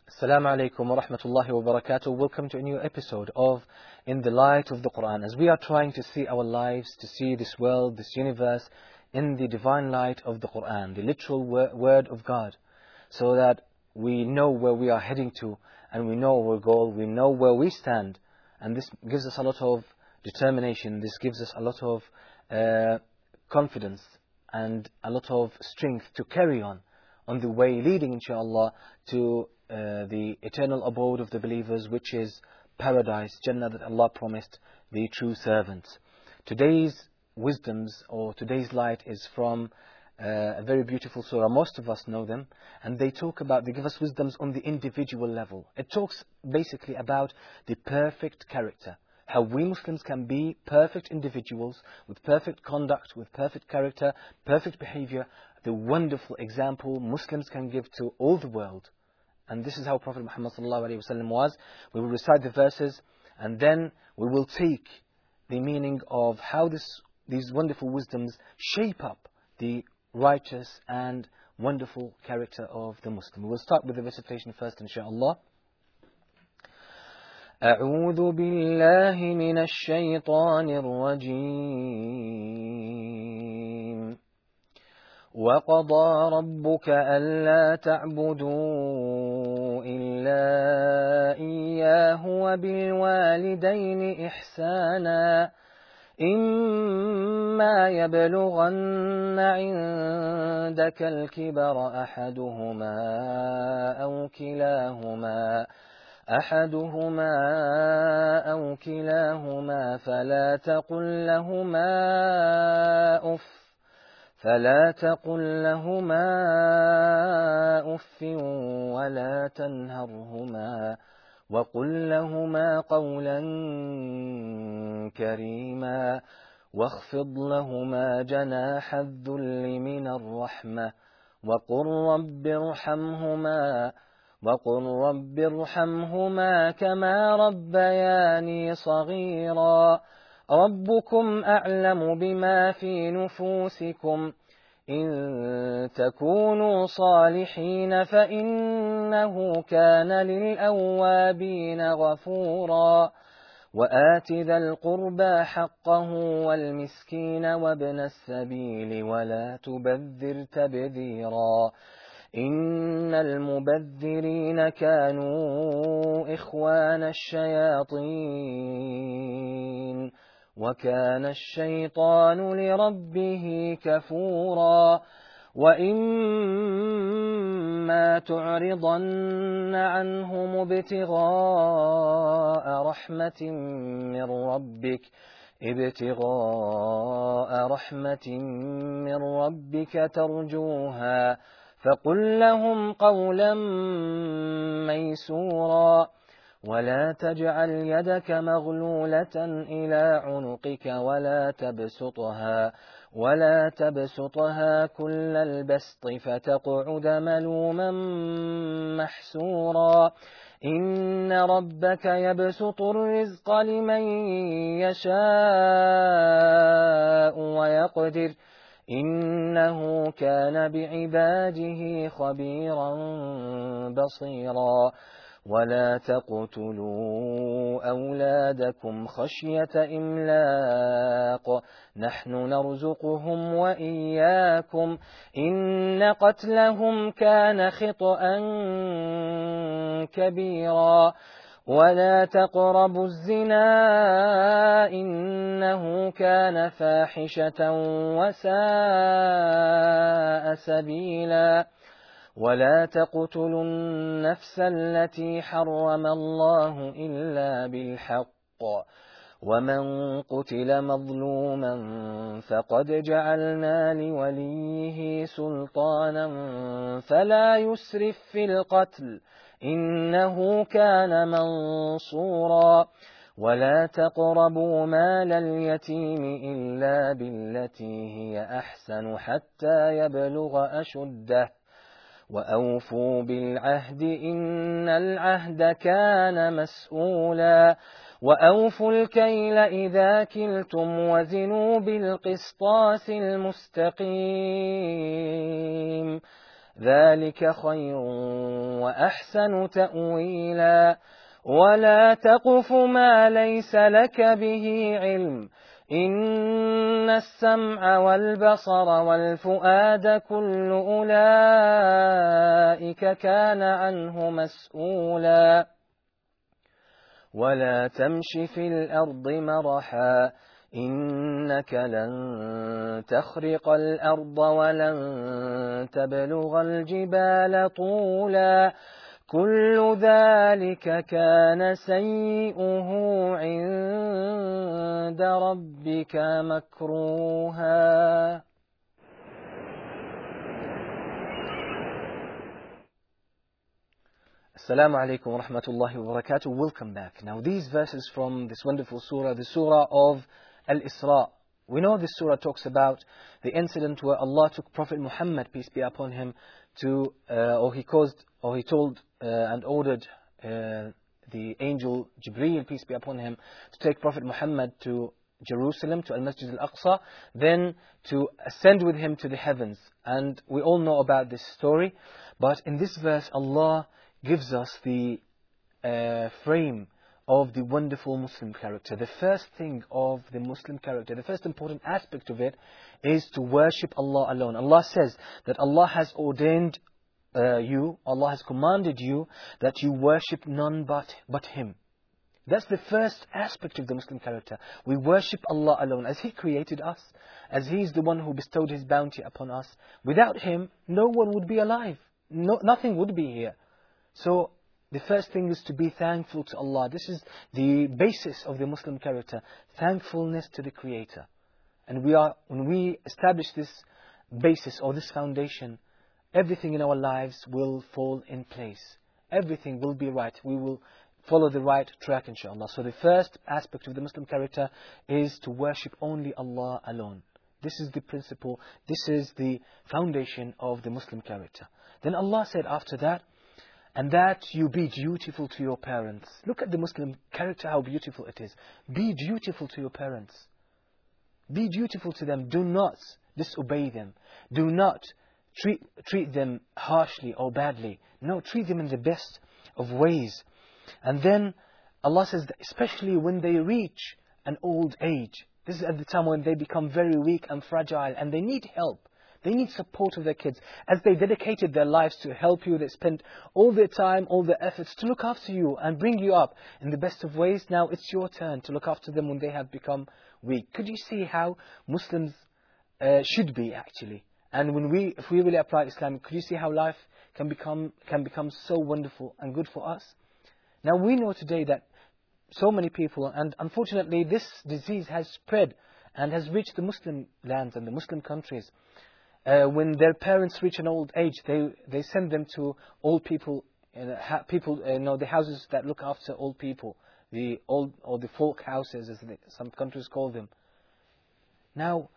Assalamu alaikum wa rahmatullahi wa barakatuh. Welcome to a new episode of In the Light of the Quran. As we are trying to see our lives, to see this world, this universe, in the divine light of the Quran, the literal word of God, so that we know where we are heading to, and we know our goal, we know where we stand. And this gives us a lot of determination, this gives us a lot of confidence, and a lot of strength to carry on the way leading, inshallah, to the eternal abode of the believers, which is paradise, Jannah, that Allah promised the true servants. Today's wisdoms, or today's light, is from a very beautiful surah. Most of us know them, and they give us wisdoms on the individual level. It talks basically about the perfect character, how we Muslims can be perfect individuals with perfect conduct, with perfect character, perfect behavior, the wonderful example Muslims can give to all the world. And this is how Prophet Muhammad ﷺ was. We will recite the verses, and then we will take the meaning of how these wonderful wisdoms shape up the righteous and wonderful character of the Muslim. We will start with the recitation first, inshaAllah. أعوذ بالله من الشيطان الرجيم وقضى ربك ألا تعبدوا إلا إياه وبالوالدين إحسانا إما يبلغن عندك الكبر أحدهما أو كلاهما فلا تقل لهما أف ولا تنهرهما وقل لهما قولا كريما واخفض لهما جناح الذل من الرحمة وقل رب ارحمهما كما ربياني صغيرا ربكم أعلم بما في نفوسكم إن تكونوا صالحين فإنه كان للأوابين غفورا وآت ذا القربى حقه والمسكين وابن السبيل ولا تبذر تبذيرا إن المبذرين كانوا إخوان الشياطين وكان الشيطان لربه كفورا وإما تعرضن عنهم ابتغاء رحمة من ربك ترجوها فقل لهم قولا ميسورا ولا تجعل يدك مغلولة إلى عنقك ولا تبسطها كل البسط فتقعد ملوما محسورا إن ربك يبسط الرزق لمن يشاء ويقدر إنه كان بعباده خبيرا بصيرا ولا تقتلوا أولادكم خشية إملاق نحن نرزقهم وإياكم إن قتلهم كان خطأ كبيرا ولا تقربوا الزنا إنه كان فاحشة وساء سبيلا ولا تقتلوا النفس التي حرم الله إلا بالحق ومن قتل مظلوما فقد جعلنا لوليه سلطانا فلا يسرف في القتل إنه كان منصورا ولا تقربوا مال اليتيم إلا بالتي هي أحسن حتى يبلغ أشده وأوفوا بالعهد إن العهد كان مسؤولا وأوفوا الكيل إذا كلتم وزنوا بالقسطاس المستقيم ذلك خير وأحسن تأويلا ولا تقف ما ليس لك به علم إن السمع والبصر والفؤاد كل أولئك كان عنه مسؤولا ولا تمش في الأرض مرحا إنك لن تخرق الأرض ولن تبلغ الجبال طولا كل ذلك كان سيئه عند ربك مكروها. Assalamu alaikum wa rahmatullahi wa barakatuh. Welcome back. Now these verses from this wonderful surah, the surah of Al-Isra. We know this surah talks about the incident where Allah took Prophet Muhammad, peace be upon him, to, he told and ordered the angel Jibreel, peace be upon him, to take Prophet Muhammad to Jerusalem, to Al-Masjid Al-Aqsa, then to ascend with him to the heavens. And we all know about this story. But in this verse, Allah gives us the frame of the wonderful Muslim character. The first thing of the Muslim character, the first important aspect of it is to worship Allah alone. Allah says that Allah has ordained Allah has commanded you that you worship none but Him. That's the first aspect of the Muslim character. We worship Allah alone as He created us, as He is the one who bestowed His bounty upon us. Without Him, no one would be alive. Nothing would be here. So the first thing is to be thankful to Allah. This is the basis of the Muslim character, thankfulness to the Creator. And when we establish this basis or this foundation, everything in our lives will fall in place. Everything will be right. We will follow the right track, inshallah. So the first aspect of the Muslim character is to worship only Allah alone. This is the principle, this is the foundation of the Muslim character. Then Allah said after that, and that you be dutiful to your parents. Look at the Muslim character, how beautiful it is. Be dutiful to your parents. Be dutiful to them. Do not disobey them. Do not treat them harshly or badly. No, treat them in the best of ways. And then Allah says that especially when they reach an old age, this is at the time when they become very weak and fragile and they need help. They need support of their kids. As they dedicated their lives to help you, they spent all their time, all their efforts to look after you and bring you up in the best of ways. Now it's your turn to look after them when they have become weak. Could you see how Muslims should be actually? And if we really apply Islam, could you see how life can become so wonderful and good for us? Now we know today that so many people, and unfortunately this disease has spread and has reached the Muslim lands and the Muslim countries. When their parents reach an old age, they send them to old people, the houses that look after old people, the old or the folk houses, as some countries call them. Now,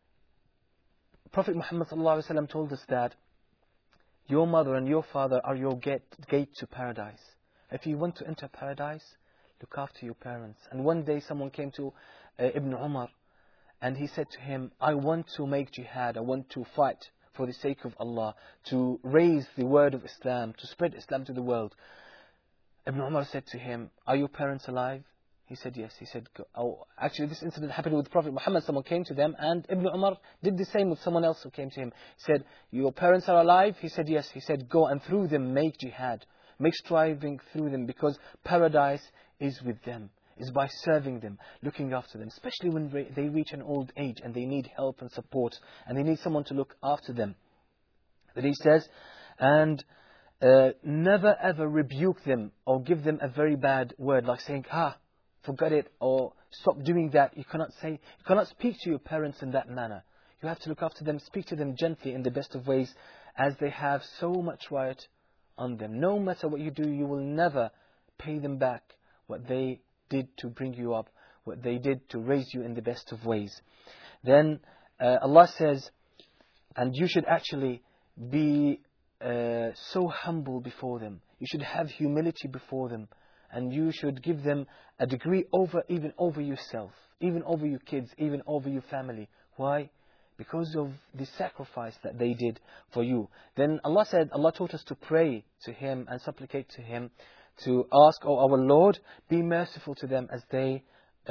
Prophet Muhammad ﷺ told us that your mother and your father are your gate to paradise. If you want to enter paradise, look after your parents. And one day someone came to Ibn Umar, and he said to him, I want to make jihad, I want to fight for the sake of Allah, to raise the word of Islam, to spread Islam to the world. Ibn Umar said to him, are your parents alive? He said, yes. He said, oh, actually this incident happened with Prophet Muhammad. Someone came to them, and Ibn Umar did the same with someone else who came to him. He said, your parents are alive? He said, yes. He said, go and through them make jihad. Make striving through them, because paradise is with them. Is by serving them, looking after them, especially when they reach an old age and they need help and support and they need someone to look after them. Then he says, and never ever rebuke them or give them a very bad word, like saying, forget it, or stop doing that. You cannot speak to your parents in that manner. You have to look after them, speak to them gently in the best of ways, as they have so much right on them. No matter what you do, you will never pay them back what they did to bring you up, what they did to raise you in the best of ways. Then Allah says, and you should actually be so humble before them. You should have humility before them, and you should give them a degree even over yourself, even over your kids, even over your family. Why? because of the sacrifice that they did for you. Then Allah said, Allah taught us to pray to Him and supplicate to Him, to ask, "Oh our Lord, be merciful to them as they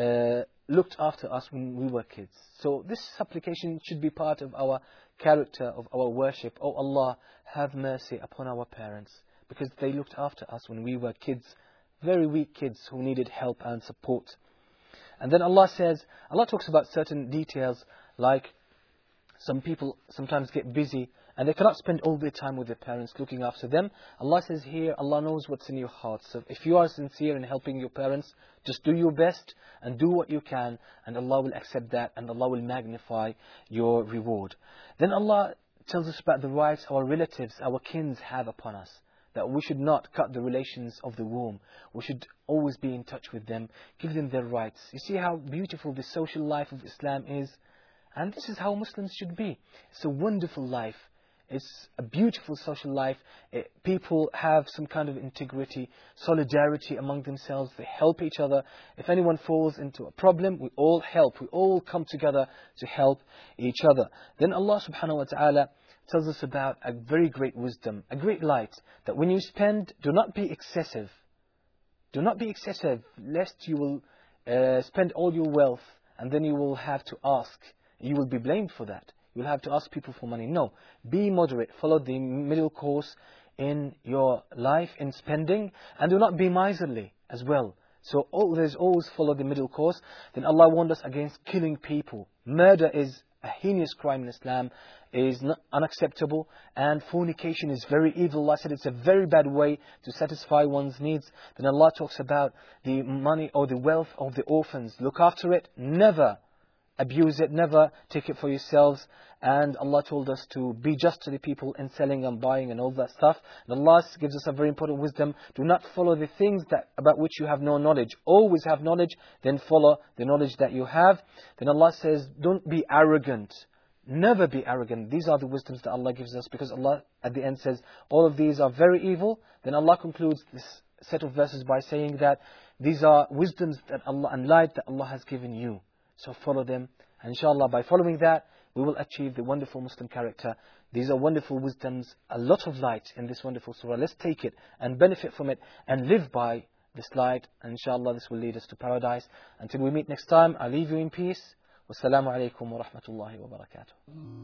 looked after us when we were kids." So this supplication should be part of our character, of our worship. "Oh Allah, have mercy upon our parents, because they looked after us when we were kids, very weak kids who needed help and support." And then Allah talks about certain details, like some people sometimes get busy and they cannot spend all their time with their parents looking after them. Allah says here, Allah knows what's in your heart. So if you are sincere in helping your parents, just do your best and do what you can, and Allah will accept that, and Allah will magnify your reward. Then Allah tells us about the rights our relatives, our kins have upon us, that we should not cut the relations of the womb. We should always be in touch with them, give them their rights. You see how beautiful the social life of Islam is? And this is how Muslims should be. It's a wonderful life. It's a beautiful social life. People have some kind of integrity, solidarity among themselves. They help each other. If anyone falls into a problem, we all help. We all come together to help each other. Then Allah subhanahu wa ta'ala tells us about a very great wisdom, a great light, that when you spend, do not be excessive. Do not be excessive, lest you will spend all your wealth and then you will have to ask. You will be blamed for that. You'll have to ask people for money. No, be moderate. Follow the middle course in your life, in spending, and do not be miserly as well. So there's always follow the middle course. Then Allah warned us against killing people. Murder is a heinous crime in Islam, is not unacceptable, and fornication is very evil. Allah said it's a very bad way to satisfy one's needs. Then Allah talks about the money or the wealth of the orphans. Look after it, never abuse it, never take it for yourselves. And Allah told us to be just to the people in selling and buying and all that stuff. And Allah gives us a very important wisdom. Do not follow the things about which you have no knowledge. Always have knowledge, then follow the knowledge that you have. Then Allah says, don't be arrogant. Never be arrogant. These are the wisdoms that Allah gives us, because Allah at the end says, all of these are very evil. Then Allah concludes this set of verses by saying that these are wisdoms that Allah and light that Allah has given you. So follow them. And inshallah, by following that, we will achieve the wonderful Muslim character. These are wonderful wisdoms, a lot of light in this wonderful surah. Let's take it and benefit from it and live by this light. And inshallah, this will lead us to paradise. Until we meet next time, I leave you in peace. Wassalamu alaikum wa rahmatullahi wa barakatuh.